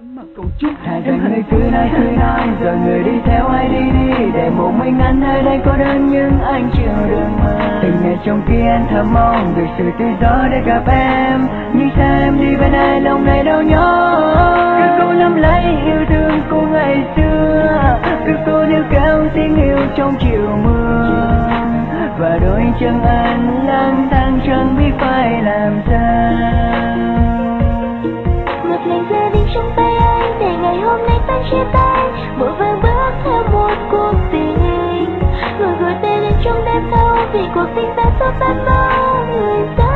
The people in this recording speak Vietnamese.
Hai rằng người cứ nói rồi người đi theo ai đi để một mình anh nơi đây cô đơn nhưng anh chịu đựng mà. Từng ngày trong khi anh thầm mong được sự tự do để gặp em, nhưng sao em đi bên ai lòng này đâu nhớ. Cứ cố nắm lấy yêu thương cô ngày xưa, cứ cố níu kéo tiếng yêu trong chiều mưa, và đôi chân anh lang thang chẳng biết phải làm sao. Ngược lại giờ đi trong tay anh để ngày hôm nay ta chia tay, vội vàng bước theo một cuộc tình, rồi gửi tên lên trong đêm thâu vì cuộc tình ta sắp tan vỡ người ta.